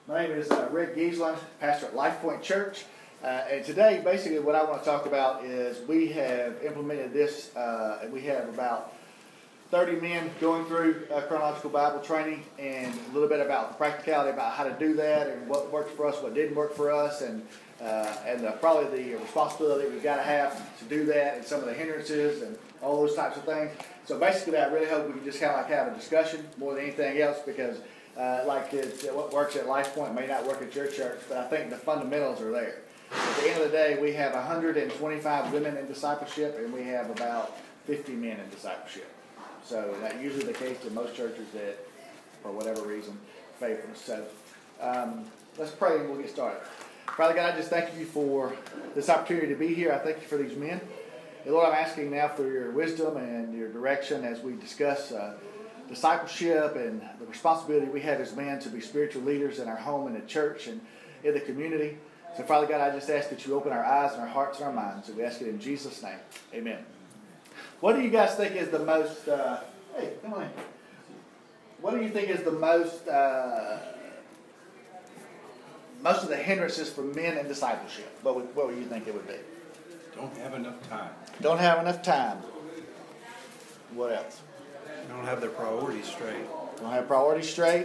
My name is Rick Giesland, pastor at Life Point Church. And today, basically, what I want to talk about is we have implemented this, and we have about 30 men going through chronological Bible training, and a little bit about the practicality about how to do that, and what worked for us, what didn't work for us, and probably the responsibility we've got to have to do that, and some of the hindrances, and all those types of things. So basically, I really hope we can just kind of like have a discussion more than anything else, because what works at Life Point may not work at your church, but I think the fundamentals are there. At the end of the day, we have 125 women in discipleship, and we have about 50 men in discipleship. So that's usually the case in most churches that, for whatever reason, favor us. So let's pray and we'll get started. Father God, I just thank you for this opportunity to be here. I thank you for these men. And Lord, I'm asking now for your wisdom and your direction as we discuss discipleship and the responsibility we have as men to be spiritual leaders in our home and at church and in the community. So Father God, I just ask that you open our eyes and our hearts and our minds. And we ask it in Jesus' name. Amen. What do you guys think is the most, hey, come on in. What do you think is the most of the hindrances for men in discipleship? What would you think it would be? Don't have enough time. Don't have enough time. What else? Don't have their priorities straight. Don't have priorities straight.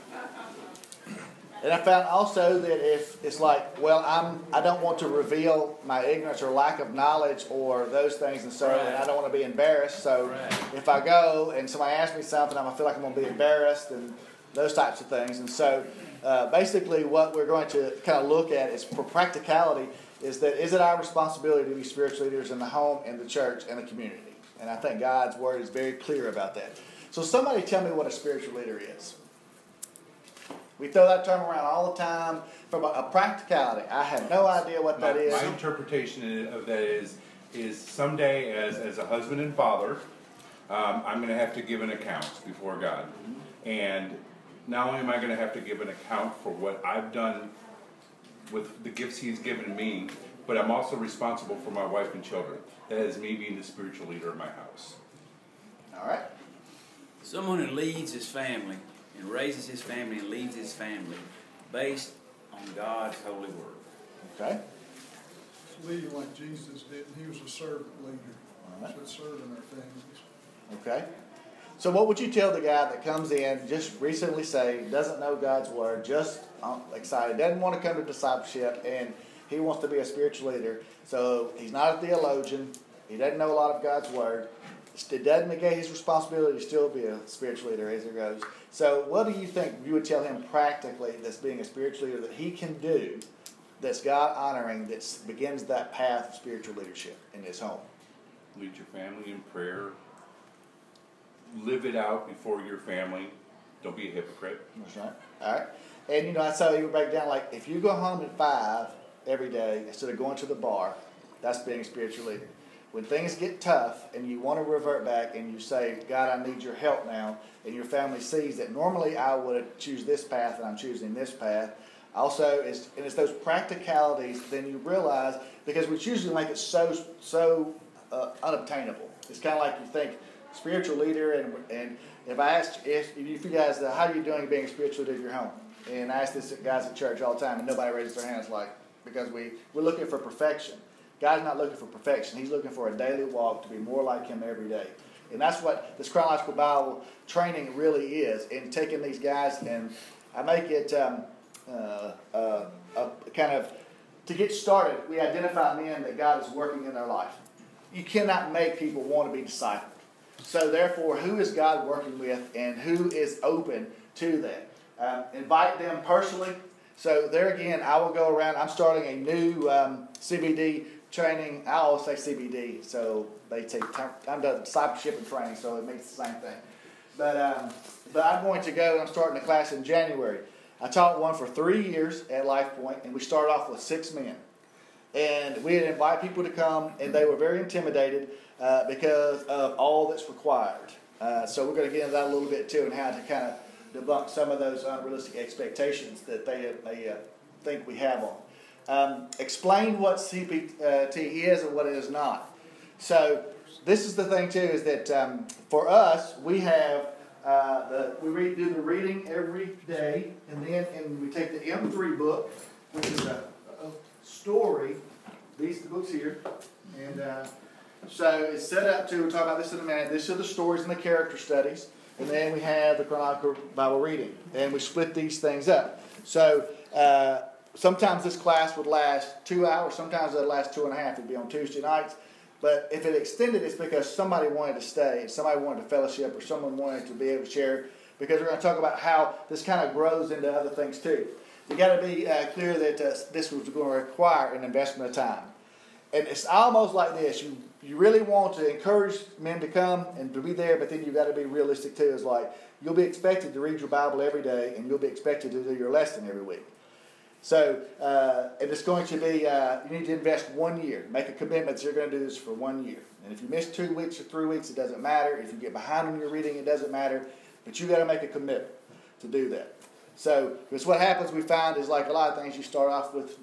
And I found also that if it's like, well, I don't want to reveal my ignorance or lack of knowledge or those things, and so and I don't want to be embarrassed. So if I go and somebody asks me something, I feel like I'm going to be embarrassed and those types of things. And so basically what we're going to kind of look at is for practicality is it our responsibility to be spiritual leaders in the home and the church and the community? And I think God's word is very clear about that. So somebody tell me what a spiritual leader is. We throw that term around all the time. From a practicality, I have no idea what that is. My interpretation of that is someday as a husband and father, I'm going to have to give an account before God. And not only am I going to have to give an account for what I've done with the gifts He's given me, but I'm also responsible for my wife and children. That is me being the spiritual leader of my house. All right. Someone who leads his family and raises his family and leads his family based on God's holy word. Okay. Leading like Jesus did. He was a servant leader. All right. So serving our families. Okay. So what would you tell the guy that comes in, just recently saved, doesn't know God's word, just excited, doesn't want to come to discipleship, and he wants to be a spiritual leader. So he's not a theologian. He doesn't know a lot of God's word. It doesn't negate his responsibility to still be a spiritual leader as he goes. So what do you think you would tell him practically that's being a spiritual leader that he can do that's God-honoring, that begins that path of spiritual leadership in his home? Lead your family in prayer. Live it out before your family. Don't be a hypocrite. That's right. All right. And, I saw you break down, like, if you go home at 5 every day instead of going to the bar, that's being a spiritual leader. When things get tough and you want to revert back and you say, God, I need your help now, and your family sees that normally I would choose this path and I'm choosing this path. Also, it's those practicalities, then you realize, because we usually make it so unobtainable. It's kind of like you think spiritual leader, and if I asked if you guys, how are you doing being a spiritual leader in your home? And I ask this to guys at church all the time, and nobody raises their hands, like, because we're looking for perfection. God's not looking for perfection. He's looking for a daily walk to be more like Him every day. And that's what this chronological Bible training really is, in taking these guys, and I make it kind of, to get started, we identify men that God is working in their life. You cannot make people want to be discipled. So therefore, who is God working with, and who is open to that? Invite them personally. So there again, I will go around. I'm starting a new CBD training. I always say CBD, so they take time. I'm doing discipleship and training, so it makes the same thing. But I'm going to go. I'm starting a class in January. I taught one for 3 years at Life Point, and we started off with 6 men. And we would invite people to come, and they were very intimidated because of all that's required. So we're going to get into that a little bit too, and how to kind of debunk some of those unrealistic expectations that they think we have on. Explain what CPT is and what it is not. So this is the thing too, is that for us, we have we do the reading every day, and then we take the M3 book, which is a story. These books here, and so it's set up to. We'll talk about this in a minute. These are the stories and the character studies, and then we have the chronological Bible reading, and we split these things up. So sometimes this class would last 2 hours. Sometimes it would last 2.5. It'd be on Tuesday nights. But if it extended, it's because somebody wanted to stay, and somebody wanted to fellowship, or someone wanted to be able to share, because we're going to talk about how this kind of grows into other things too. You got to be clear that this was going to require an investment of time. And it's almost like this. You really want to encourage men to come and to be there, but then you've got to be realistic too. It's like you'll be expected to read your Bible every day, and you'll be expected to do your lesson every week. So, and it's going to be, you need to invest 1 year. Make a commitment that you're going to do this for 1 year. And if you miss 2 weeks or 3 weeks, it doesn't matter. If you get behind on your reading, it doesn't matter. But you've got to make a commitment to do that. So, because what happens we find is like a lot of things, you start off with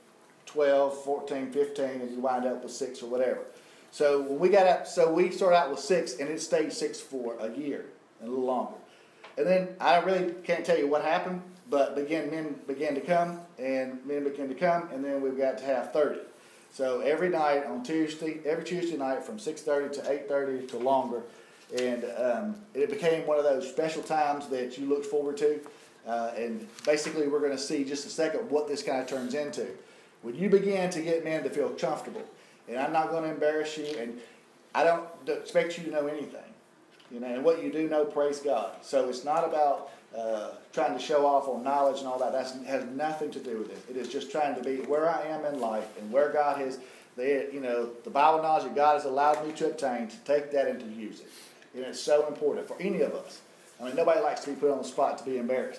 12, 14, 15, and you wind up with 6 or whatever. So, when we got up, so we started out with 6, and it stayed 6 for a year and a little longer. And then I really can't tell you what happened. But men began to come, and then we've got to have 30. So every night on Tuesday, every Tuesday night from 6:30 to 8:30 to longer, and it became one of those special times that you look forward to. And basically, we're going to see just a second what this kind of turns into. When you begin to get men to feel comfortable, and I'm not going to embarrass you, and I don't expect you to know anything, and what you do know, praise God. So it's not about trying to show off on knowledge and all that. That has nothing to do with it. It is just trying to be where I am in life and where God has, the Bible knowledge that God has allowed me to obtain, to take that and to use it. And it's so important for any of us. I mean, nobody likes to be put on the spot to be embarrassed.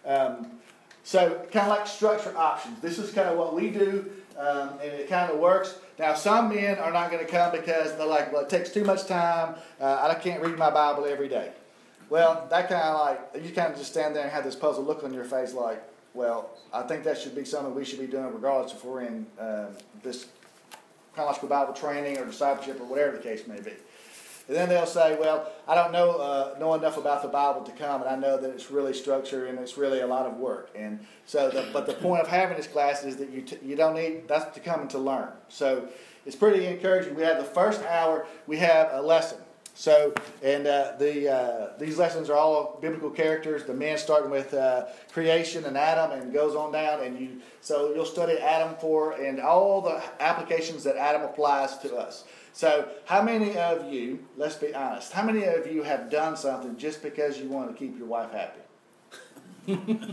So kind of like structure options. This is kind of what we do, and it kind of works. Now, some men are not going to come because they're like, well, it takes too much time. I can't read my Bible every day. Well, that kind of like, you kind of just stand there and have this puzzled look on your face like, well, I think that should be something we should be doing regardless if we're in this chronological Bible training or discipleship or whatever the case may be. And then they'll say, well, I don't know enough about the Bible to come, and I know that it's really structured and it's really a lot of work. And so, but the point of having this class is that you don't need, that's to come and to learn. So it's pretty encouraging. We have the first hour, we have a lesson. So, and these lessons are all biblical characters. The men starting with creation and Adam, and goes on down. And so you'll study Adam and all the applications that Adam applies to us. So, how many of you, let's be honest, how many of you have done something just because you want to keep your wife happy?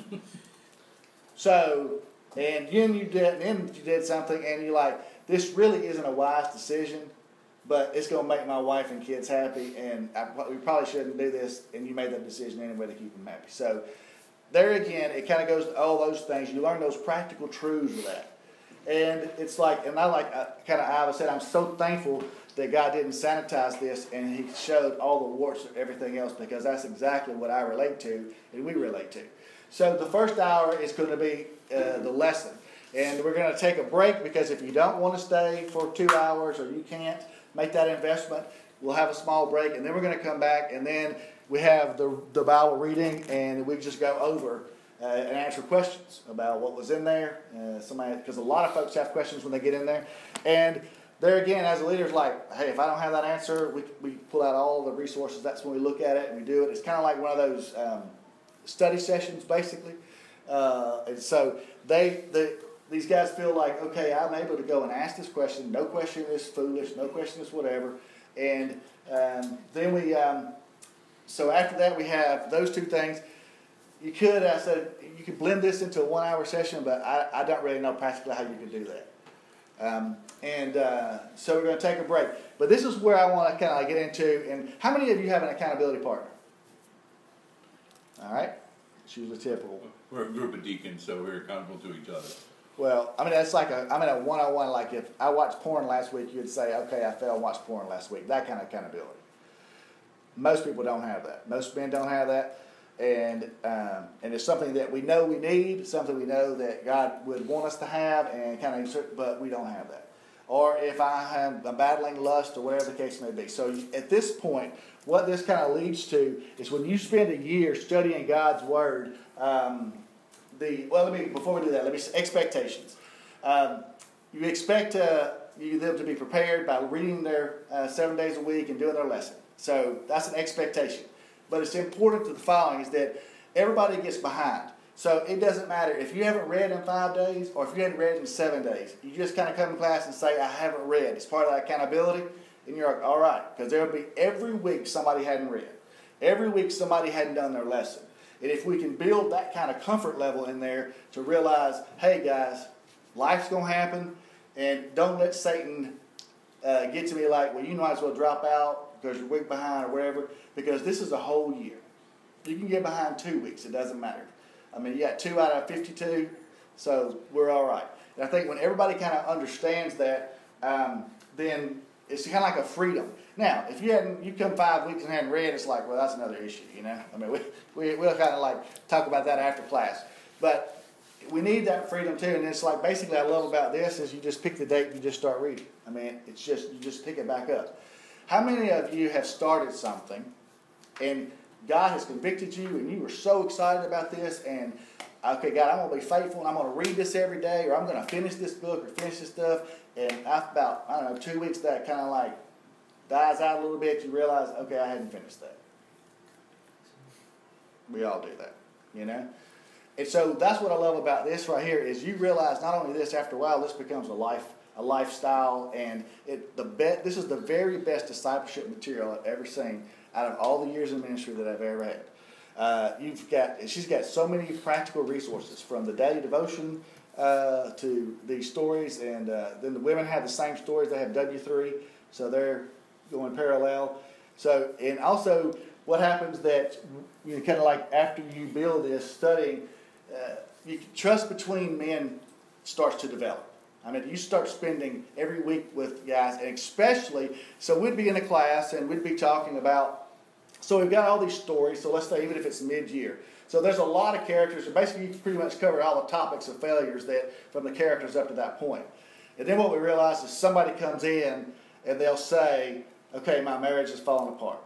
So, and then you did something, and you're like, this really isn't a wise decision. But it's going to make my wife and kids happy, and we probably shouldn't do this, and you made that decision anyway to keep them happy. So there again, it kind of goes to all those things. You learn those practical truths of that. And it's like, and I said, I'm so thankful that God didn't sanitize this, and He showed all the warts of everything else, because that's exactly what I relate to, and we relate to. So the first hour is going to be the lesson. And we're going to take a break, because if you don't want to stay for 2 hours or you can't make that investment, we'll have a small break, and then we're going to come back, and then we have the Bible reading, and we just go over and answer questions about what was in there. Because a lot of folks have questions when they get in there. And there again, as a leader, it's like, hey, if I don't have that answer, we pull out all the resources. That's when we look at it and we do it. It's kind of like one of those study sessions, basically. And so these guys feel like, okay, I'm able to go and ask this question. No question is foolish. No question is whatever. And then so after that, we have those two things. You could blend this into a 1 hour session, but I don't really know practically how you could do that. So we're going to take a break. But this is where I want to kind of get into. And how many of you have an accountability partner? All right. It's usually typical. We're a group of deacons, so we're accountable to each other. Well, I mean, that's like I'm in a one-on-one. Like if I watched porn last week, you'd say, okay, I fell and watched porn last week. That kind of accountability. Most people don't have that. Most men don't have that. And it's something that we know we need, something we know that God would want us to have, and but we don't have that. or if I'm battling lust or whatever the case may be. So at this point, what this kind of leads to is when you spend a year studying God's Word, before we do that, expectations. You expect them to be prepared by reading their 7 days a week and doing their lesson. So that's an expectation. But it's important to the following is that everybody gets behind. So it doesn't matter if you haven't read in 5 days or if you haven't read in 7 days. You just kind of come to class and say, I haven't read. It's part of that accountability. And you're like, all right. Because there will be every week somebody hadn't read. Every week somebody hadn't done their lesson. And if we can build that kind of comfort level in there to realize, hey guys, life's going to happen. And don't let Satan get to me like, well, you might as well drop out because you're a week behind or whatever. Because this is a whole year. You can get behind 2 weeks. It doesn't matter. I mean, you got 2 out of 52, so we're all right. And I think when everybody kind of understands that, then it's kind of like a freedom. Now, if you come 5 weeks and hadn't read, it's like, well, that's another issue, you know. I mean, we'll kind of like talk about that after class. But we need that freedom too. And it's like basically what I love about this is you just pick the date and you just start reading. I mean, it's just you just pick it back up. How many of you have started something and God has convicted you and you were so excited about this and, okay, God, I'm going to be faithful and I'm going to read this every day or I'm going to finish this book or finish this stuff. And after about, 2 weeks that kind of like dies out a little bit, you realize, okay, I hadn't finished that. We all do that, you know. And so that's what I love about this right here is you realize not only this, after a while, this becomes a lifestyle, and this is the very best discipleship material I've ever seen out of all the years of ministry that I've ever had. She's got so many practical resources from the daily devotion to these stories, and then the women have the same stories. They have W3, so they're going parallel. So, and also what happens that kind of like after you build this studying, trust between men starts to develop. I mean, you start spending every week with guys, and especially, so we'd be in a class and we'd be talking about, so we've got all these stories, so let's say even if it's mid-year. So there's a lot of characters, and basically you pretty much cover all the topics of failures that from the characters up to that point. And then what we realize is somebody comes in and they'll say, okay, my marriage is falling apart.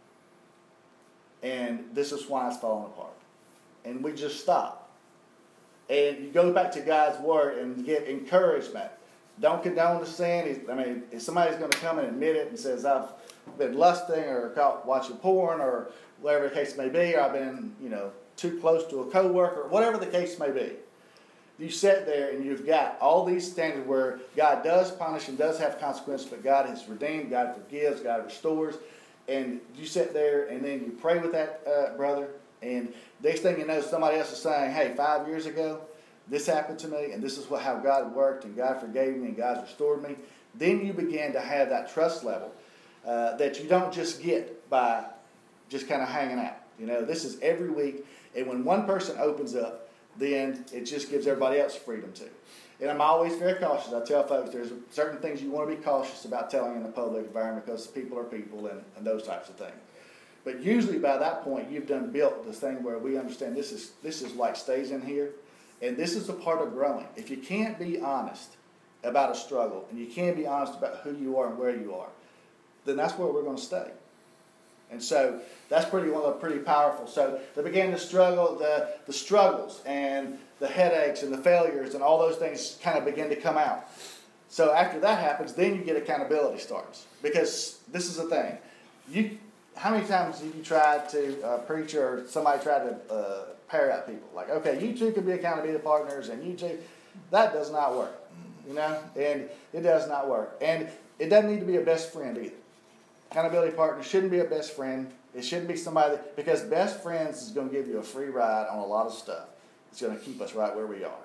And this is why it's falling apart. And we just stop. And you go back to God's Word and get encouragement. Don't condone the sin. If somebody's going to come and admit it and says, I've been lusting or caught watching porn or whatever the case may be, or I've been, too close to a coworker, whatever the case may be. You sit there and you've got all these standards where God does punish and does have consequences, but God has redeemed, God forgives, God restores. And you sit there and then you pray with that brother. And next thing you know, somebody else is saying, hey, 5 years ago, this happened to me, and this is how God worked, and God forgave me, and God restored me. Then you begin to have that trust level that you don't just get by just kind of hanging out. This is every week, and when one person opens up, then it just gives everybody else freedom too. And I'm always very cautious. I tell folks there's certain things you want to be cautious about telling in the public environment because people are people and those types of things. But usually by that point, you've built this thing where we understand this is like stays in here. And this is a part of growing. If you can't be honest about a struggle, and you can't be honest about who you are and where you are, then that's where we're going to stay. And so that's pretty powerful. So they began to struggle, the struggles and the headaches and the failures and all those things kind of begin to come out. So after that happens, then you get accountability starts. Because this is the thing. How many times have you tried to preach or somebody tried to pair out people? Like, okay, you two can be accountability partners and you two. That does not work, and it does not work. And it doesn't need to be a best friend either. Accountability partner shouldn't be a best friend. It shouldn't be somebody because best friends is going to give you a free ride on a lot of stuff. It's going to keep us right where we are.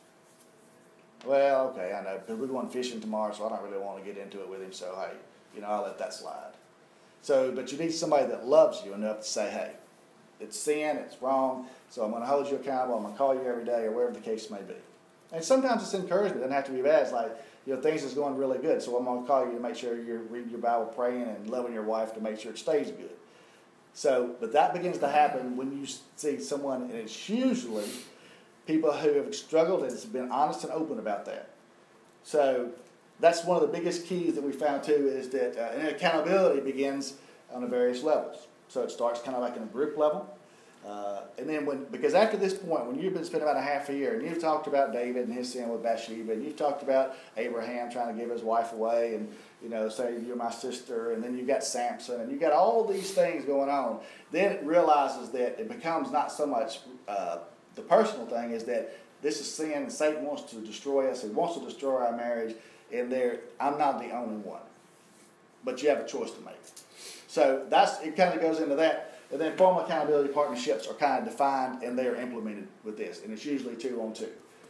Well, okay, I know, because we're going fishing tomorrow, so I don't really want to get into it with him, so hey, I'll let that slide. So, but you need somebody that loves you enough to say, hey, it's sin, it's wrong, so I'm going to hold you accountable, I'm going to call you every day, or whatever the case may be. And sometimes it's encouragement, it doesn't have to be bad. It's like, things is going really good, so I'm going to call you to make sure you're reading your Bible, praying, and loving your wife to make sure it stays good. So, but that begins to happen when you see someone, and it's usually people who have struggled and has been honest and open about that. So, that's one of the biggest keys that we found too, is that and accountability begins on the various levels. So it starts kind of like in a group level. And then because after this point, when you've been spending about a half a year, and you've talked about David and his sin with Bathsheba, and you've talked about Abraham trying to give his wife away, and say you're my sister, and then you've got Samson, and you've got all these things going on, then it realizes that it becomes not so much the personal thing, is that this is sin, and Satan wants to destroy us, he wants to destroy our marriage, and I'm not the only one. But you have a choice to make. So it kind of goes into that. And then formal accountability partnerships are kind of defined, and they're implemented with this, and it's usually 2-on-2.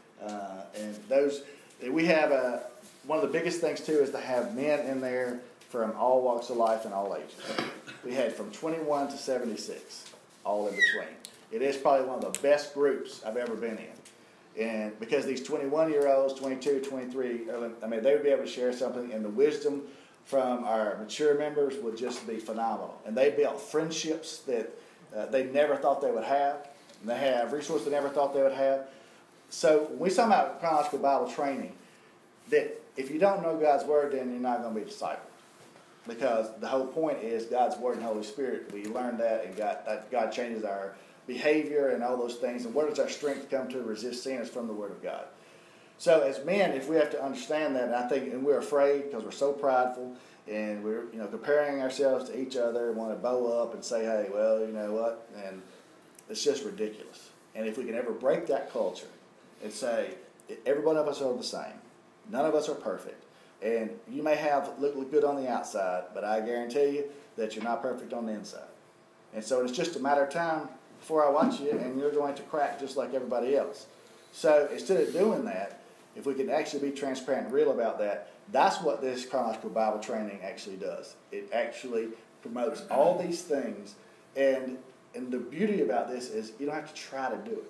And those we have one of the biggest things too is to have men in there from all walks of life and all ages. We had from 21 to 76, all in between. It is probably one of the best groups I've ever been in, and because these 21-year-olds, 22, 23, they would be able to share something, and the wisdom from our mature members would just be phenomenal. And they built friendships that they never thought they would have. And they have resources they never thought they would have. So when we talk about chronological Bible training, that if you don't know God's Word, then you're not going to be discipled. Because the whole point is God's Word and Holy Spirit. We learn that, and God changes our behavior and all those things. And where does our strength come to resist sin? Is from the Word of God. So as men, if we have to understand that, and we're afraid because we're so prideful, and we're comparing ourselves to each other, and want to bow up and say, hey, well, you know what, and it's just ridiculous. And if we can ever break that culture and say, every one of us are the same, none of us are perfect, and you may look good on the outside, but I guarantee you that you're not perfect on the inside. And so it's just a matter of time before I watch you, and you're going to crack just like everybody else. So instead of doing that, if we can actually be transparent and real about that, that's what this chronological Bible training actually does. It actually promotes all these things, and the beauty about this is you don't have to try to do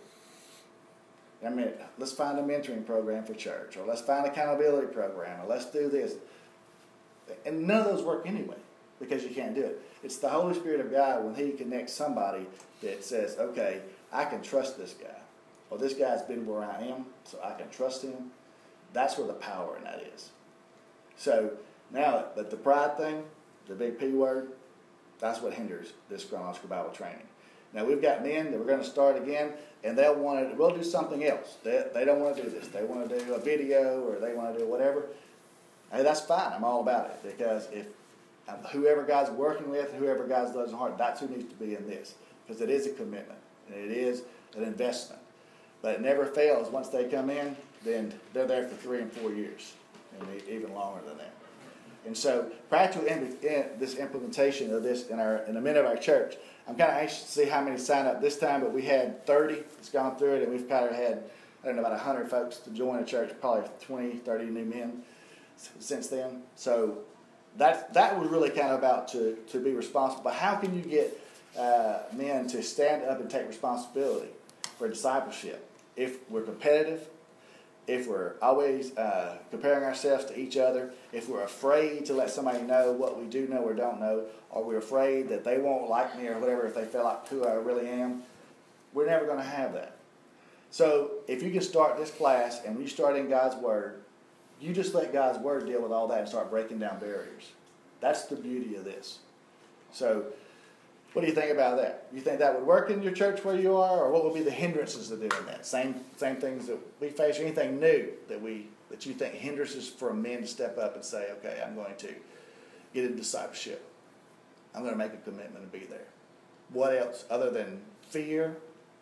it. Let's find a mentoring program for church, or let's find an accountability program, or let's do this. And none of those work anyway, because you can't do it. It's the Holy Spirit of God when He connects somebody that says, okay, I can trust this guy. Well, this guy's been where I am, so I can trust him. That's where the power in that is. So now, but the pride thing, the big P word, that's what hinders this chronological Bible training. Now we've got men that we're going to start again, and we'll do something else. They don't want to do this. They want to do a video, or they want to do whatever. Hey, that's fine. I'm all about it, because if whoever God's working with, whoever God's loves in heart, that's who needs to be in this, because it is a commitment and it is an investment. But it never fails. Once they come in, then they're there for 3 and 4 years, and even longer than that. And so, practically in this implementation of this in the men of our church, I'm kind of anxious to see how many sign up this time. But we had 30 that's gone through it, and we've kind of had about 100 folks to join the church, probably 20, 30 new men since then. So that was really kind of about to be responsible. But how can you get men to stand up and take responsibility for discipleship if we're competitive, if we're always comparing ourselves to each other, if we're afraid to let somebody know what we do know or don't know, or we're afraid that they won't like me or whatever if they feel like who I really am? We're never going to have that. So if you can start this class, and when you start in God's Word, you just let God's Word deal with all that and start breaking down barriers. That's the beauty of this. So what do you think about that? You think that would work in your church where you are, or what would be the hindrances to doing that? Same things that we face, or anything new that you think hindrances for men to step up and say, okay, I'm going to get into discipleship. I'm going to make a commitment to be there. What else other than fear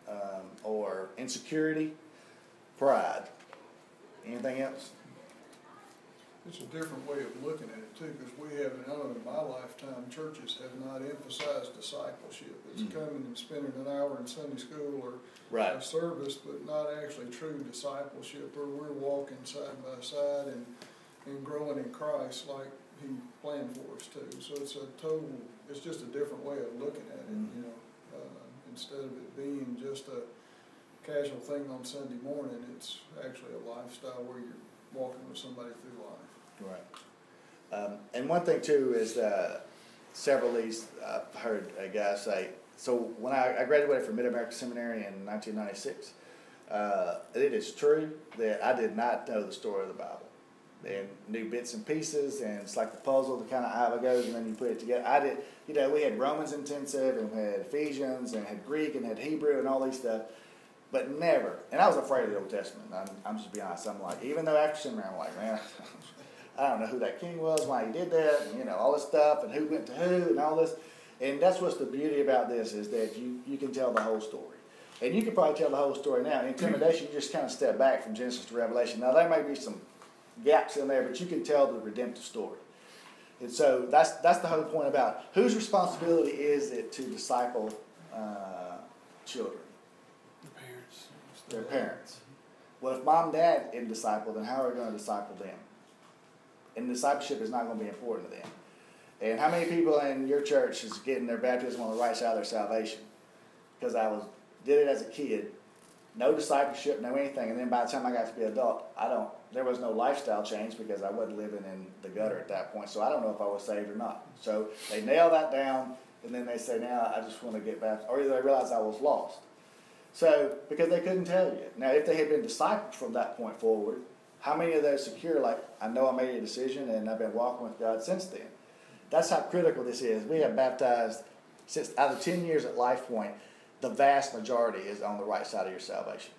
or insecurity, pride? Anything else? It's a different way of looking at it too, because we haven't, I know in my lifetime, churches have not emphasized discipleship. It's coming and spending an hour in Sunday school or a service, but not actually true discipleship, where we're walking side by side and growing in Christ like He planned for us to. So it's just a different way of looking at it, instead of it being just a casual thing on Sunday morning, it's actually a lifestyle where you're walking with somebody through life. Right. And one thing too is several of these I've heard a guy say. So when I graduated from Mid-America Seminary in 1996, it is true that I did not know the story of the Bible. and new bits and pieces, and it's like the puzzle that kind of how it goes, and then you put it together. I did, we had Romans intensive, and we had Ephesians, and had Greek, and had Hebrew, and all these stuff, but never. And I was afraid of the Old Testament. I'm just being honest. I'm like, even though after seminary, I'm like, man, I don't know who that king was, why he did that, and all this stuff, and who went to who, and all this. And that's what's the beauty about this, is that you can tell the whole story. And you can probably tell the whole story now. In intimidation, you just kind of step back from Genesis to Revelation. Now, there may be some gaps in there, but you can tell the redemptive story. And so that's the whole point about whose responsibility is it to disciple children? The parents. Their parents. Well, if mom and dad isn't disciple, then how are we going to disciple them? And discipleship is not going to be important to them. And how many people in your church is getting their baptism on the right side of their salvation? Because did it as a kid, no discipleship, no anything, and then by the time I got to be an adult, there was no lifestyle change because I wasn't living in the gutter at that point, so I don't know if I was saved or not. So they nail that down, and then they say, now I just want to get back, or they realize I was lost. So, because they couldn't tell you. Now, if they had been discipled from that point forward, how many of those secure, like, I know I made a decision and I've been walking with God since then? That's how critical this is. We have baptized, since out of 10 years at Life Point, the vast majority is on the right side of your salvation.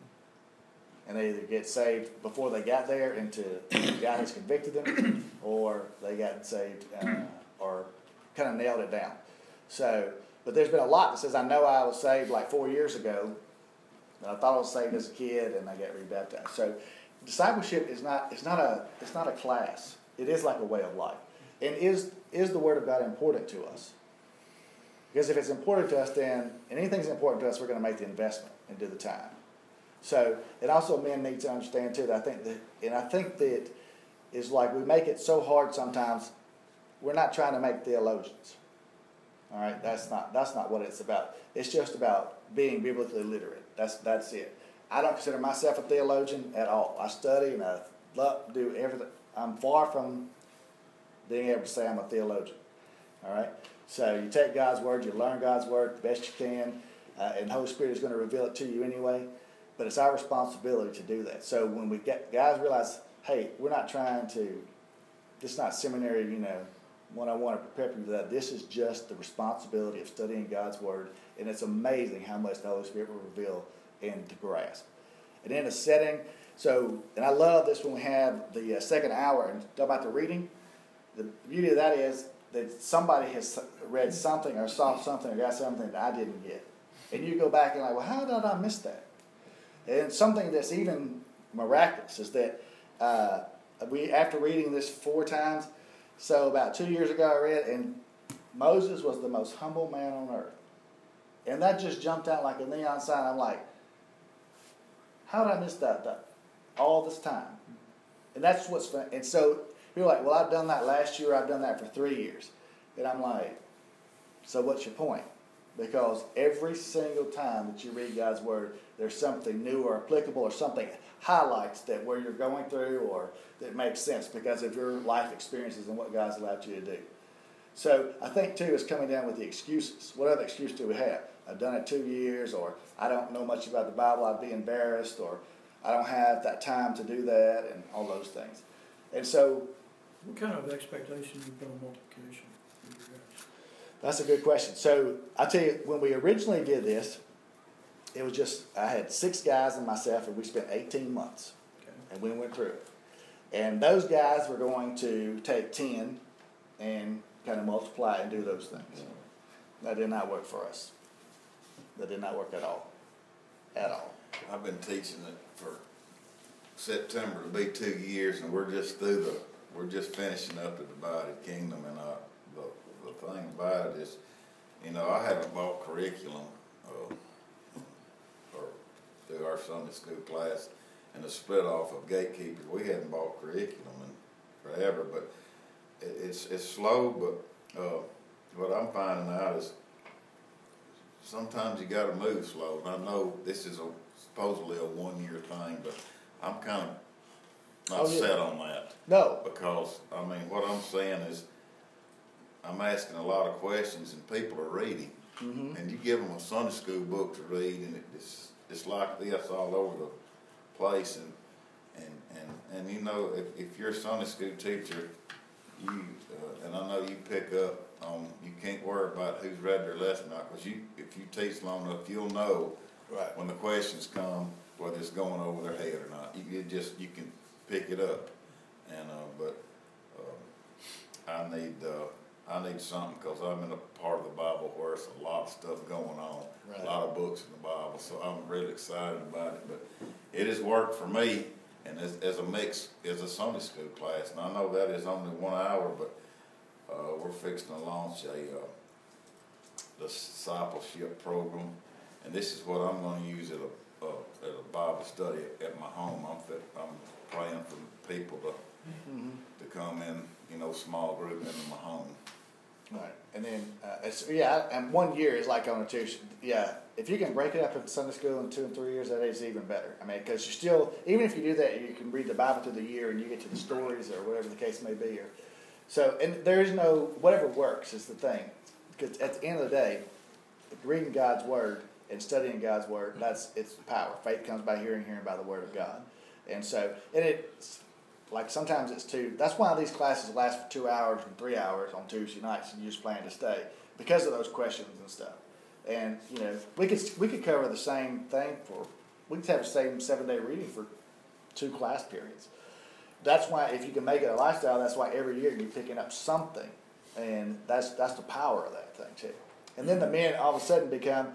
And they either get saved before they got there into God has convicted them, or they got saved or kind of nailed it down. So, but there's been a lot that says, I know I was saved like 4 years ago, and I thought I was saved as a kid, and I got rebaptized. So, discipleship is not a class. It is like a way of life. And is the Word of God important to us? Because if it's important to us, then, and anything's important to us, we're going to make the investment and do the time. So, and also men need to understand too, that I think that is like we make it so hard sometimes, we're not trying to make theologians. All right, that's not what it's about. It's just about being biblically literate. That's it. I don't consider myself a theologian at all. I study and I love to do everything. I'm far from being able to say I'm a theologian. All right? So you take God's Word, you learn God's Word the best you can, and the Holy Spirit is going to reveal it to you anyway. But it's our responsibility to do that. So when we get guys realize, hey, we're not trying to, this is not seminary, when I want to prepare people for that. This is just the responsibility of studying God's Word, and it's amazing how much the Holy Spirit will reveal and to grasp. And in a setting, and I love this when we have the second hour and talk about the reading. The beauty of that is that somebody has read something or saw something or got something that I didn't get. And you go back and like, well, how did I miss that? And something that's even miraculous is that after reading this 4 times, so about 2 years ago I read, and Moses was the most humble man on earth. And that just jumped out like a neon sign. I'm like, how did I miss that all this time? And that's what's fun. And so you're like, well, I've done that last year, I've done that for 3 years. And I'm like, so what's your point? Because every single time that you read God's Word, there's something new or applicable or something highlights that where you're going through or that makes sense because of your life experiences and what God's allowed you to do. So I think, too, it's coming down with the excuses. What other excuse do we have? I've done it 2 years, or I don't know much about the Bible, I'd be embarrassed, or I don't have that time to do that, and all those things. And so... What kind of expectation do you put on multiplication for your guys? That's a good question. So I'll tell you, when we originally did this, it was just, I had 6 guys and myself, and we spent 18 months. Okay. And we went through it. And those guys were going to take 10 and kind of multiply and do those things. That did not work for us. That did not work at all. At all. I've been teaching it for September to be 2 years, and we're just finishing up the divided kingdom. And the thing about it is, I haven't bought curriculum through our Sunday school class, and the split off of gatekeepers. We hadn't bought curriculum in forever, but it's slow. But what I'm finding out is sometimes you got to move slow. And I know this is supposedly a 1 year thing, but I'm kind of not set on that. No. Because, what I'm saying is I'm asking a lot of questions and people are reading. Mm-hmm. And you give them a Sunday school book to read and it's like this all over the place. And you know, if you're a Sunday school teacher, you, and I know you pick up on, you can't worry about who's read their lesson or not, because if you teach long enough, you'll know Right. when the questions come, whether it's going over their head or not. You can pick it up. And, I need something, because I'm in a part of the Bible where it's a lot of stuff going on, Right. a lot of books in the Bible, so I'm really excited about it. But it has worked for me, and as a mix, as a Sunday school class, and I know that is only 1 hour, but we're fixing to launch the discipleship program, and this is what I'm going to use at a Bible study at my home. I'm praying for people to come in, you know, small group into my home. Right, and then, and 1 year is like on a tuition, if you can break it up into Sunday school in 2 and 3 years, that is even better. I mean, because you're still, even if you do that, you can read the Bible through the year and you get to the stories or whatever the case may be. So, and there is no, whatever works is the thing. Because at the end of the day, reading God's Word and studying God's Word, it's power. Faith comes by hearing, hearing by the Word of God. And so, and it's, like sometimes it's that's why these classes last for 2 hours and 3 hours on Tuesday nights, and you just plan to stay because of those questions and stuff. And you know, we could cover the same thing we could have the same 7-day reading for 2 class periods. That's why if you can make it a lifestyle, that's why every year you're picking up something, and that's the power of that thing too. And then the men all of a sudden become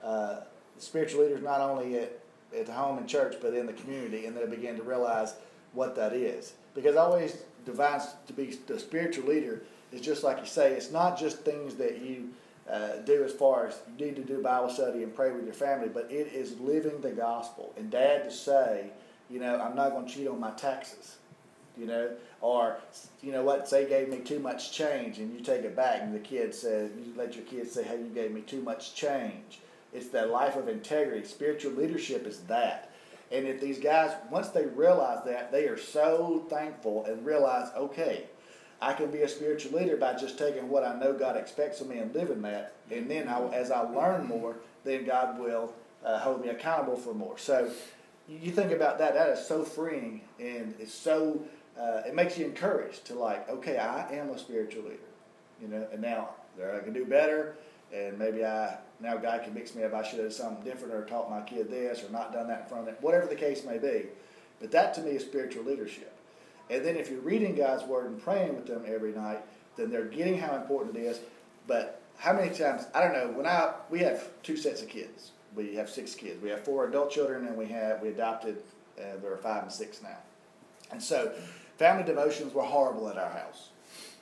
spiritual leaders, not only at the home and church, but in the community, and they begin to realize what that is. Because I always define to be the spiritual leader is just like you say, it's not just things that you do as far as you need to do Bible study and pray with your family, but it is living the gospel. And Dad to say, you know, I'm not going to cheat on my taxes, you know, or, you know what, say gave me too much change and you take it back and the kid says, you let your kids say, hey, you gave me too much change. It's that life of integrity. Spiritual leadership is that. And if these guys, once they realize that, they are so thankful and realize, okay, I can be a spiritual leader by just taking what I know God expects of me and living that. And then as I learn more, then God will hold me accountable for more. So you think about that, that is so freeing, and it's so, it makes you encouraged to like, okay, I am a spiritual leader, you know, and now I can do better. And maybe now God convicts me if I should have done something different or taught my kid this or not done that in front of them, whatever the case may be. But that to me is spiritual leadership. And then if you're reading God's Word and praying with them every night, then they're getting how important it is. But how many times, I don't know, we have 2 sets of kids. We have 6 kids. We have 4 adult children, and we adopted, there are 5 and 6 now. And so family devotions were horrible at our house.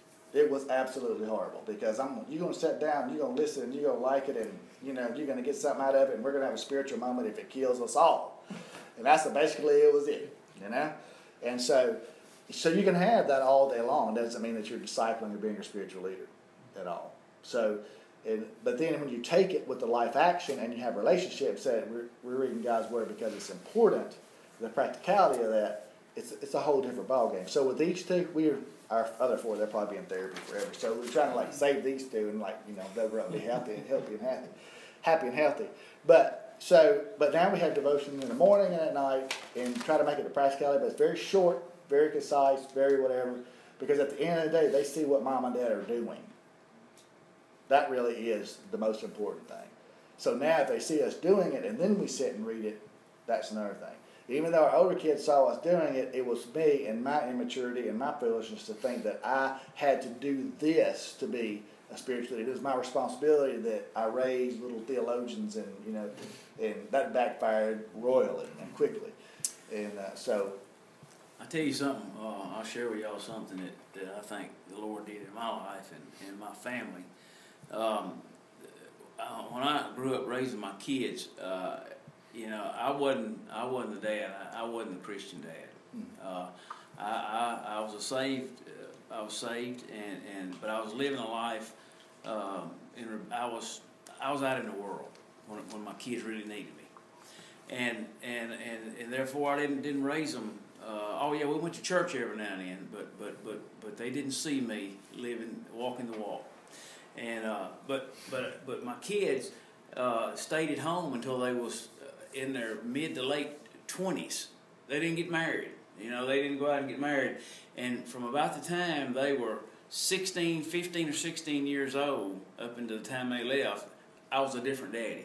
It was absolutely horrible because you're going to sit down, you're going to listen, and you're going to like it, and you know you're going to get something out of it, and we're going to have a spiritual moment if it kills us all. And that's basically it was it, you know. And so you can have that all day long. It doesn't mean that you're discipling or being a spiritual leader at all. So, but then when you take it with the life action and you have relationships, that we're reading God's Word because it's important. The practicality of that, it's a whole different ballgame. So with these 2, our other 4, they'll probably be in therapy forever. So we're trying to like save these 2 and like, you know, they'll be happy and healthy. But now we have devotion in the morning and at night and try to make it a practicality, but it's very short, very concise, very whatever, because at the end of the day, they see what mom and dad are doing. That really is the most important thing. So now if they see us doing it and then we sit and read it, that's another thing. Even though our older kids saw us doing it, it was me and my immaturity and my foolishness to think that I had to do this to be a spiritual leader. It was my responsibility that I raised little theologians, and you know, and that backfired royally and quickly. And so, I tell you something. I'll share with y'all something that I think the Lord did in my life and my family. When I grew up raising my kids, you know, I wasn't the dad. I wasn't the Christian dad. I was saved. I was saved, but I was living a life. I was out in the world when my kids really needed me, and therefore I didn't raise them. We went to church every now and then, but they didn't see me walking the walk, and but my kids stayed at home until they was in their mid to late 20s. They didn't get married, You know, they didn't go out and get married. And from about the time they were 15 or 16 years old, up until the time they left, I was a different daddy.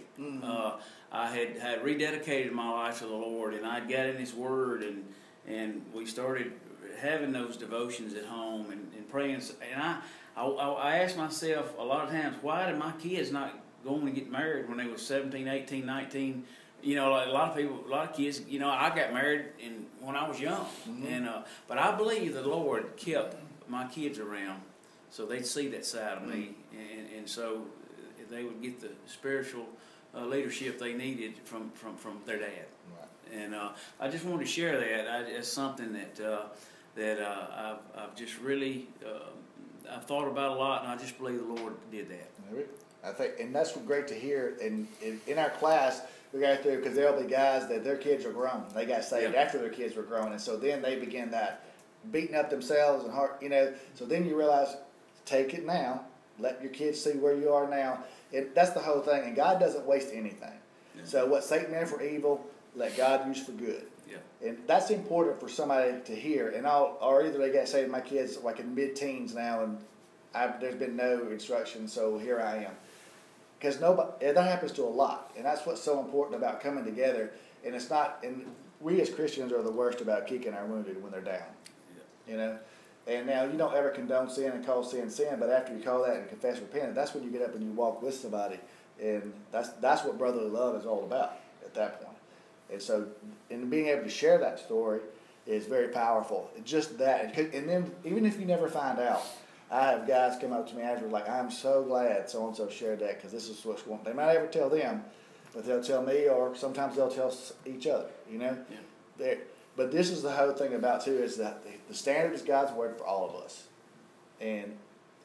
I had rededicated my life to the Lord, and I'd got in His Word, and we started having those devotions at home and praying. And I asked myself a lot of times, why did my kids not go on and get married when they were 17, 18, 19? You know, like a lot of kids, you know, I got married when I was young. And but I believe the Lord kept my kids around so they'd see that side of me, and so they would get the spiritual leadership they needed from their dad. Right. And I just wanted to share that. It's something that I've just really I've thought about a lot, and I just believe the Lord did that. I think, and that's great to hear. And in our class, we got through, because there'll be guys that their kids are grown. They got saved after their kids were grown, and so then they begin that beating up themselves and heart, you know. So then you realize, take it now. Let your kids see where you are now. That's the whole thing. And God doesn't waste anything. Yeah. So what Satan meant for evil, let God use for good. Yeah. And that's important for somebody to hear. And or either they got saved, my kids like in mid-teens now, and there's been no instruction, so here I am. Because that happens to a lot, and that's what's so important about coming together. And it's not, and we as Christians are the worst about kicking our wounded when they're down. Yeah. You know, and now you don't ever condone sin and call sin sin, but after you call that and confess, repent, that's when you get up and you walk with somebody, and that's what brotherly love is all about at that point. And so, and being able to share that story is very powerful. Just that, and then even if you never find out. I have guys come up to me afterwards like, I'm so glad so-and-so shared that, because this is what's going on. They might never tell them, but they'll tell me, or sometimes they'll tell each other, you know? Yeah. But this is the whole thing about, too, is that the standard is God's Word for all of us. And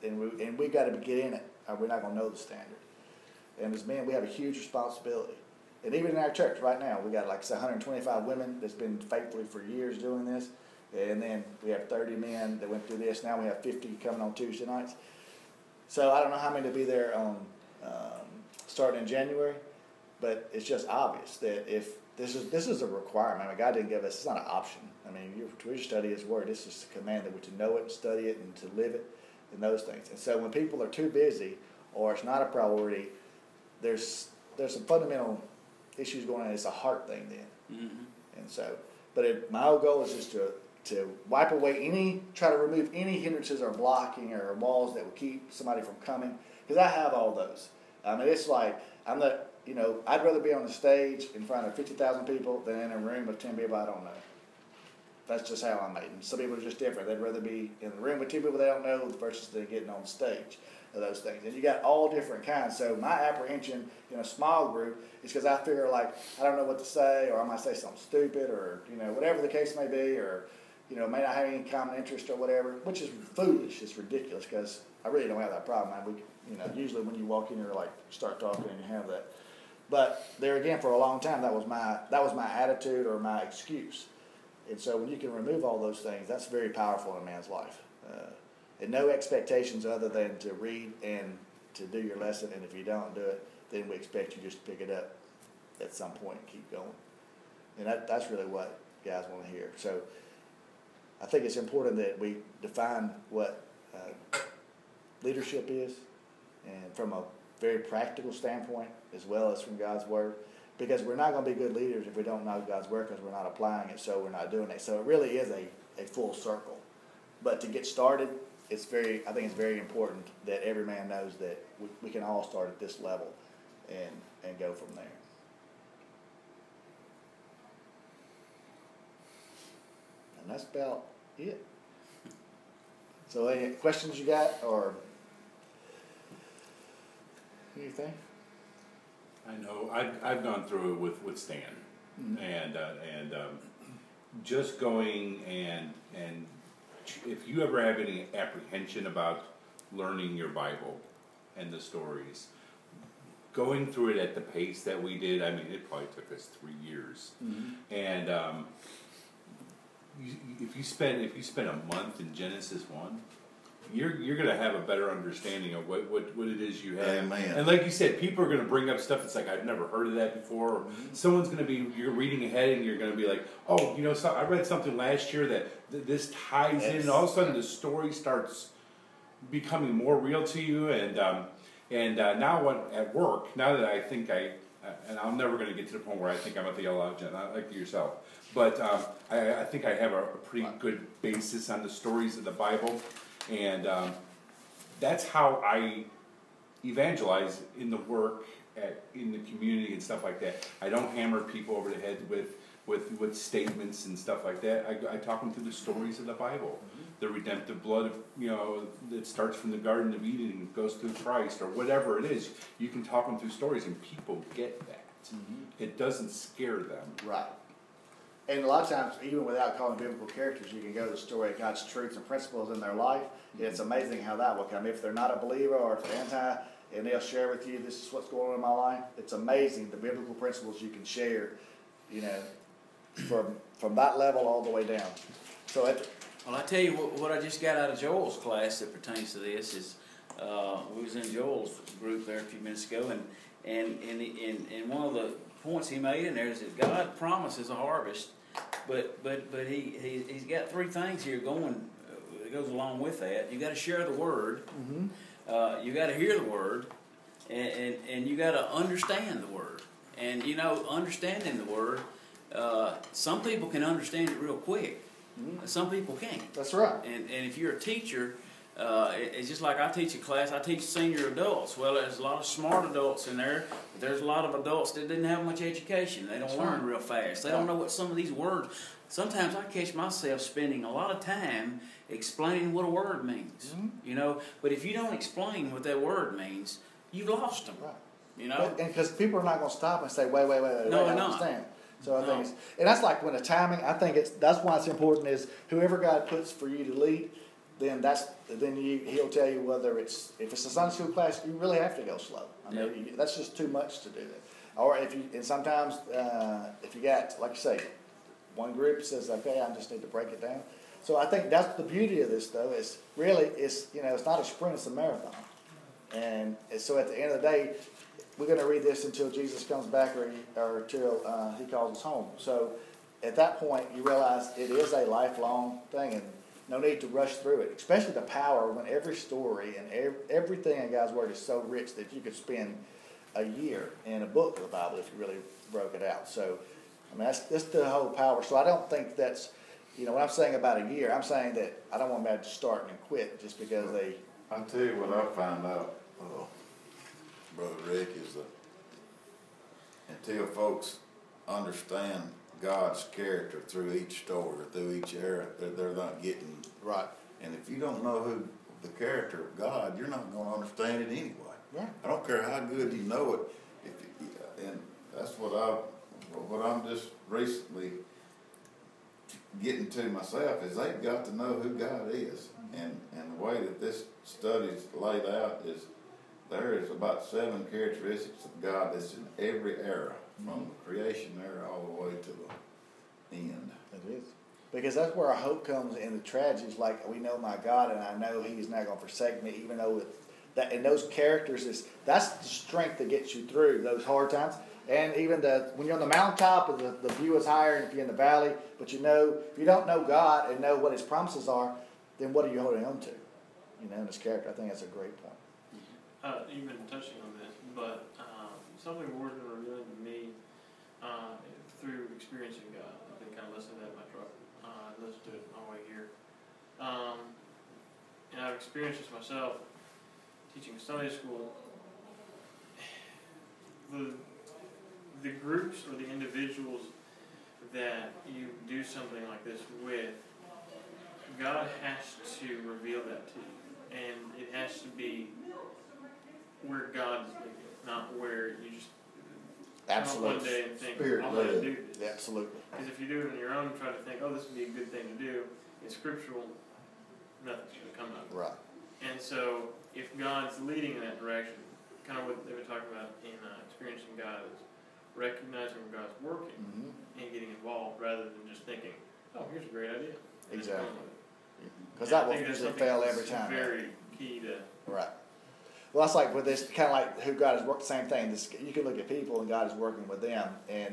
we got to get in it, or we're not going to know the standard. And as men, we have a huge responsibility. And even in our church right now, we got like 125 women that's been faithfully for years doing this. And then we have 30 men that went through this. Now we have 50 coming on Tuesday nights. So I don't know how many will be there on starting in January, but it's just obvious that if this is a requirement. I mean, God didn't give us, it's not an option. I mean, we study His Word. It's just a command that we're to know it and study it and to live it and those things. And so when people are too busy or it's not a priority, there's some fundamental issues going on. It's a heart thing then. Mm-hmm. And so, but my whole goal is just to wipe away try to remove any hindrances or blocking or walls that would keep somebody from coming. Because I have all those. I mean, it's like, I'd rather be on the stage in front of 50,000 people than in a room with 10 people I don't know. That's just how I'm made. And some people are just different. They'd rather be in the room with 2 people they don't know versus they're getting on stage of those things. And you got all different kinds. So my apprehension in a small group is because I figure like, I don't know what to say, or I might say something stupid, or, whatever the case may be, or, may not have any common interest or whatever, which is foolish. It's ridiculous because I really don't have that problem. Usually when you walk in, you're like, start talking and you have that. But there again, for a long time, that was my attitude or my excuse. And so when you can remove all those things, that's very powerful in a man's life. And no expectations other than to read and to do your lesson. And if you don't do it, then we expect you just to pick it up at some point and keep going. And that's really what guys want to hear. So I think it's important that we define what leadership is, and from a very practical standpoint as well as from God's Word, because we're not going to be good leaders if we don't know God's Word, because we're not applying it, so we're not doing it. So it really is a full circle. But to get started, I think it's very important that every man knows that we can all start at this level and go from there. And that's about it. So any questions you got, or anything? I know I've gone through it with Stan, mm-hmm. and just going and if you ever have any apprehension about learning your Bible and the stories, going through it at the pace that we did, I mean, it probably took us 3 years, mm-hmm. and if you spend a month in Genesis 1, you're gonna have a better understanding of what it is you have. Amen. And like you said, people are gonna bring up stuff. It's like I've never heard of that before. Or someone's gonna be you're reading ahead and you're gonna be like, oh, so I read something last year that this ties in. And all of a sudden, the story starts becoming more real to you. And now at work, now that I think and I'm never going to get to the point where I think I'm a theologian, not like yourself. But I think I have a pretty good basis on the stories of the Bible. And that's how I evangelize in the work, in the community and stuff like that. I don't hammer people over the head with statements and stuff like that. I talk them through the stories of the Bible. The redemptive blood that starts from the Garden of Eden and goes through Christ, or whatever it is. You can talk them through stories and people get that. It doesn't scare them. Right. And a lot of times, even without calling biblical characters, you can go to the story of God's truths and principles in their life. It's amazing how that will come. If they're not a believer or if they're anti, and they'll share with you, this is what's going on in my life. It's amazing the biblical principles you can share, from that level all the way down. So Well, I tell you what I just got out of Joel's class that pertains to this is, we was in Joel's group there a few minutes ago, and one of the points he made in there is that God promises a harvest, but he's got three things here going that goes along with that. You got to share the word, you got to hear the word, and you got to understand the word. And understanding the word, some people can understand it real quick. Some people can't. that's right. And if you're a teacher, it's just like I teach a class. I teach senior adults. Well, there's a lot of smart adults in there, but there's a lot of adults that didn't have much education. They don't learn real fast. They don't know what some of these words. Sometimes I catch myself spending a lot of time explaining what a word means. But if you don't explain what that word means, you've lost them. Right. And because people are not going to stop and say, wait, No, I they're not. understand. So I think and that's like when the timing. I think that's why it's important is whoever God puts for you to lead, then he'll tell you whether if it's a Sunday school class, you really have to go slow. I mean, that's just too much to do that. Or sometimes if you got, like you say, one group says, okay, I just need to break it down. So I think that's the beauty of this, though. Is really it's not a sprint, it's a marathon. And so at the end of the day, we're going to read this until Jesus comes back or until he calls us home. So at that point, you realize it is a lifelong thing, and no need to rush through it, especially the power when every story and everything in God's Word is so rich that you could spend a year in a book of the Bible if you really broke it out. So, I mean, that's the whole power. So I don't think that's, when I'm saying about a year, I'm saying that I don't want them to start and quit just because they... I'll tell you what I found out, Brother Rick, is that until folks understand God's character through each story, through each era, they're not getting Right. And if you don't know who the character of God, you're not going to understand it anyway. Right. I don't care how good you know it. And that's what I'm just recently getting to myself is they've got to know who God is. And the way that this study's laid out is there is about 7 characteristics of God that's in every era, from the creation era all the way to the end. It is. Because that's where our hope comes in the tragedies, like we know my God and I know He's not going to forsake me, even though that and those characters that's the strength that gets you through those hard times. And even when you're on the mountaintop, the view is higher, and if you're in the valley, but if you don't know God and know what His promises are, then what are you holding on to? In His character. I think that's a great point. You've been touching on this, but something the Lord's been revealing to me through experiencing God. I've been kind of listening to that in my truck. I listened to it on the way here. And I've experienced this myself teaching Sunday school. The groups or the individuals that you do something like this with, God has to reveal that to you. And it has to be where God is leading, not where you just come up one day and think, I'm going to do this. Yeah, absolutely. Because if you do it on your own, try to think, this would be a good thing to do, it's scriptural, nothing's going to come out. Right. And so, if God's leading in that direction, kind of what they were talking about in experiencing God is recognizing when God's working and getting involved rather than just thinking, here's a great idea. Exactly. Because Yeah, that I will think that's usually something fail that's every time. Very key to. Right. Well, that's like with this, kind of like who God has worked, the same thing. This, you can look at people and God is working with them, and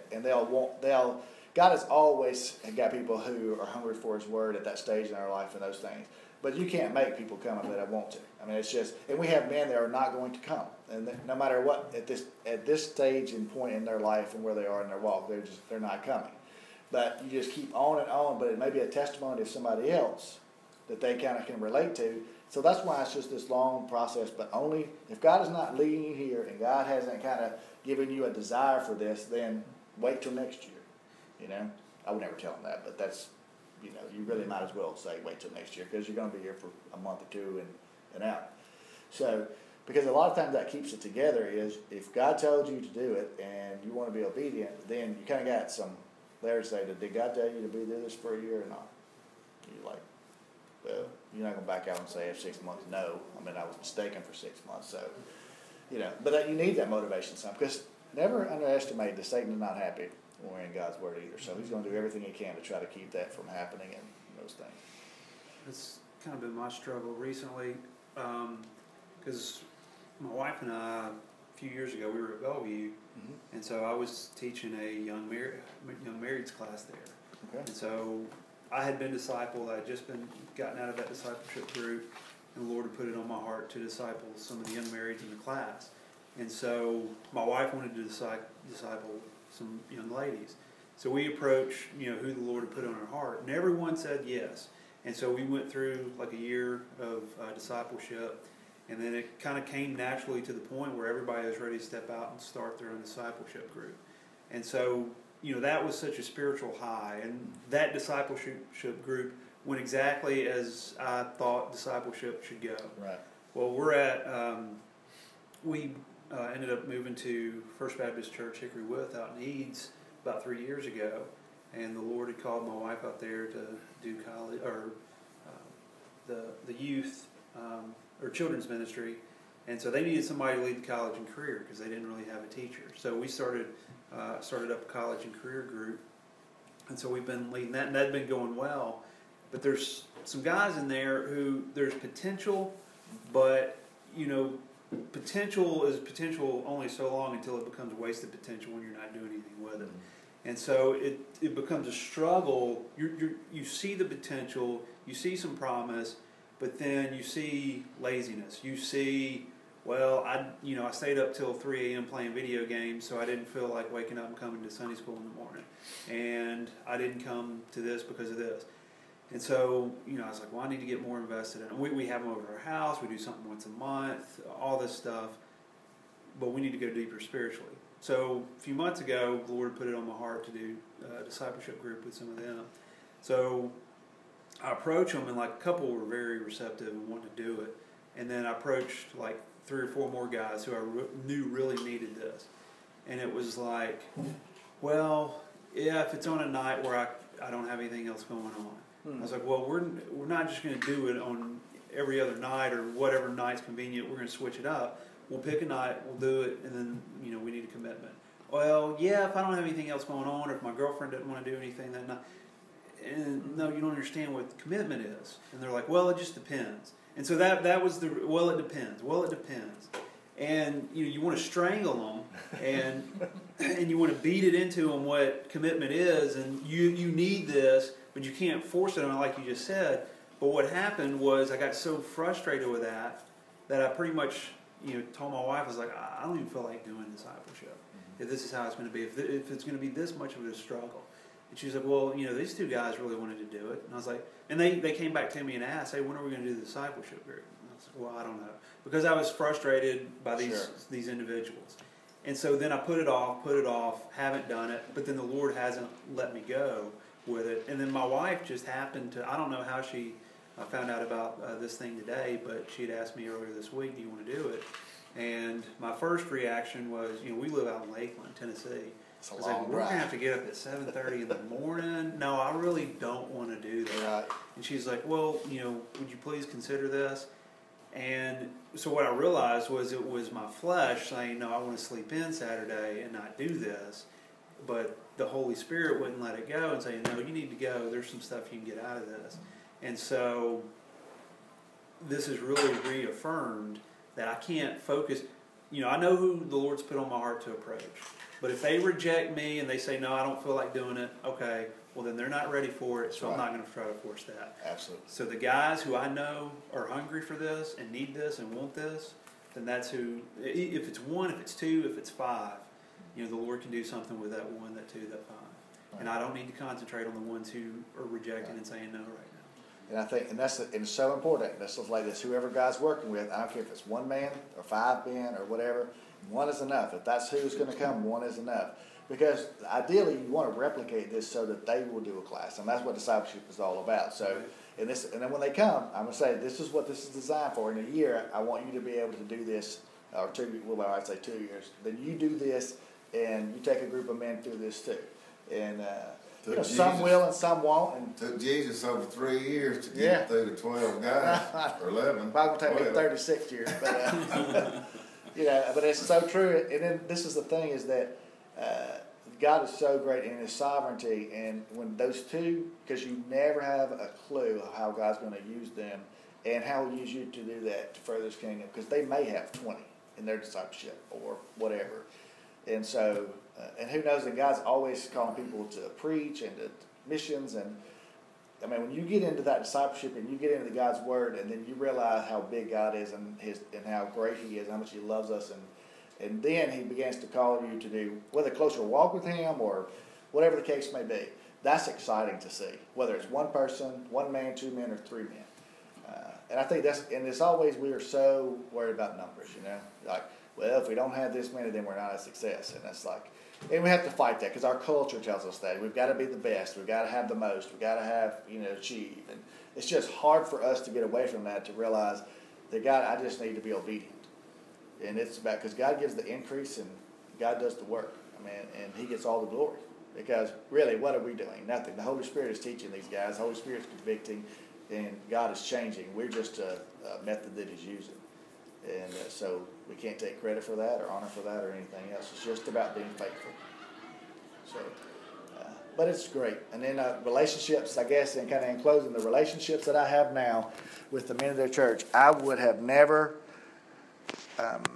God has always got people who are hungry for His Word at that stage in our life and those things. But you can't make people come if they don't want to. I mean, it's just, and we have men that are not going to come, and no matter what, at this stage and point in their life and where they are in their walk, they're not coming. But you just keep on and on. But it may be a testimony of somebody else that they kind of can relate to. So that's why it's just this long process. But only if God is not leading you here and God hasn't kind of given you a desire for this, then wait till next year. You know, I would never tell them that, but that's, you know, you really might as well say wait till next year, because you're going to be here for a month or two and out. So, because a lot of times that keeps it together is if God told you to do it and you want to be obedient, then you kind of got some there to say, did God tell you to be do this for a year or not? You're like, well, you're not going to back out and say after 6 months, no. I mean, I was mistaken for 6 months. So, you know, but you need that motivation some, because never underestimate that Satan is not happy when we're in God's Word either. So he's going to do everything he can to try to keep that from happening and those things. It's kind of been my struggle recently, because my wife and I, a few years ago, we were at Bellevue, and so I was teaching a young marrieds class there. Okay. And so I had been discipled. I had just gotten out of that discipleship group, and the Lord had put it on my heart to disciple some of the young marrieds in the class. And so my wife wanted to disciple some young ladies. So we approached, you know, who the Lord had put on our heart, and everyone said yes. And so we went through like a year of discipleship, and then it kind of came naturally to the point where everybody was ready to step out and start their own discipleship group. And so, you know, that was such a spiritual high, and that discipleship group went exactly as I thought discipleship should go. Right. Well, we ended up moving to First Baptist Church Hickory With out in Eads about 3 years ago, and the Lord had called my wife out there to do college or the youth or children's ministry, and so they needed somebody to lead the college and career because they didn't really have a teacher. So we started up a college and career group, and so we've been leading that, and that's been going well. But there's some guys in there who there's potential, but you know, potential is potential only so long until it becomes wasted potential when you're not doing anything with it. And so it becomes a struggle. You see the potential, you see some promise, but then you see laziness. You see, well, I stayed up till 3 a.m. playing video games, so I didn't feel like waking up and coming to Sunday school in the morning. And I didn't come to this because of this. And so, you know, I was like, well, I need to get more invested in it. We have them over at our house. We do something once a month, all this stuff. But we need to go deeper spiritually. So a few months ago, the Lord put it on my heart to do a discipleship group with some of them. So I approached them, and like a couple were very receptive and wanted to do it. And then I approached like 3 or 4 more guys who I knew really needed this. And it was like, well, yeah, if it's on a night where I don't have anything else going on. I was like, well, we're not just going to do it on every other night or whatever night's convenient. We're going to switch it up. We'll pick a night, we'll do it, and then, you know, we need a commitment. Well, yeah, if I don't have anything else going on, or if my girlfriend doesn't want to do anything that night. And no, you don't understand what commitment is. And they're like, well, it just depends. And so that was well, it depends. Well, it depends. And, you know, you want to strangle them, and you want to beat it into them what commitment is, and you need this, but you can't force it on it like you just said. But what happened was I got so frustrated with that I pretty much, you know, told my wife, I was like, I don't even feel like doing discipleship. If this is how it's going to be, if it's going to be this much of a struggle. And she was like, well, you know, these 2 guys really wanted to do it. And I was like, and they came back to me and asked, hey, when are we going to do the discipleship group? And I was like, well, I don't know. Because I was frustrated by these individuals. And so then I put it off, haven't done it, but then the Lord hasn't let me go with it. And then my wife just happened to, I don't know how she found out about this thing today, but she had asked me earlier this week, do you want to do it? And my first reaction was, you know, we live out in Lakeland, Tennessee. It's a I was long like, we're drive. going to have to get up at 7:30 in the morning. No, I really don't want to do that. Right. And she's like, well, you know, would you please consider this? And so what I realized was it was my flesh saying, no, I want to sleep in Saturday and not do this. But the Holy Spirit wouldn't let it go and say, no, you need to go. There's some stuff you can get out of this. And so this is really reaffirmed that I can't focus. You know, I know who the Lord's put on my heart to approach. But if they reject me and they say, no, I don't feel like doing it, okay, well then they're not ready for it, so I'm not going to try to force that. Absolutely. So the guys who I know are hungry for this and need this and want this, then that's who, if it's one, if it's two, if it's five, you know, the Lord can do something with that one, that two, that five. Right. And I don't need to concentrate on the ones who are rejecting and saying no right now. And I think, and it's so important. This is like this. Whoever God's working with, I don't care if it's one man or 5 men or whatever. One is enough. If that's who's going to come, one is enough. Because ideally, you want to replicate this so that they will do a class, and that's what discipleship is all about. So, and then when they come, I'm going to say, this is what this is designed for. In a year, I want you to be able to do this, or 2. Well, I'd say 2 years. Then you do this, and you take a group of men through this too. And you know, some will and some won't. And took Jesus over 3 years to get through the 12 guys, or 11. Probably going to take me 36 years, but you know, but it's so true. And then this is the thing: is that God is so great in His sovereignty, and when those two, because you never have a clue of how God's going to use them, and how He'll use you to do that to further His kingdom, because they may have 20 in their discipleship or whatever, and so. And who knows, and God's always calling people to preach and to missions. And I mean, when you get into that discipleship and you get into God's Word, and then you realize how big God is and how great He is, and how much He loves us, and then He begins to call you to do, whether closer walk with Him or whatever the case may be. That's exciting to see, whether it's one person, 1 man, 2 men, or 3 men. And I think and it's always, we are so worried about numbers, you know, like, well, if we don't have this many, then we're not a success. And it's like, and we have to fight that because our culture tells us that. We've got to be the best. We've got to have the most. We've got to have, you know, achieve. And it's just hard for us to get away from that, to realize that God, I just need to be obedient. And it's about, because God gives the increase and God does the work. I mean, and He gets all the glory. Because really, what are we doing? Nothing. The Holy Spirit is teaching these guys. The Holy Spirit is convicting, and God is changing. We're just a method that He's using. And so we can't take credit for that or honor for that or anything else. It's just about being faithful. So, but it's great. And then relationships, I guess, and kind of in closing, the relationships that I have now with the men of their church, I would have never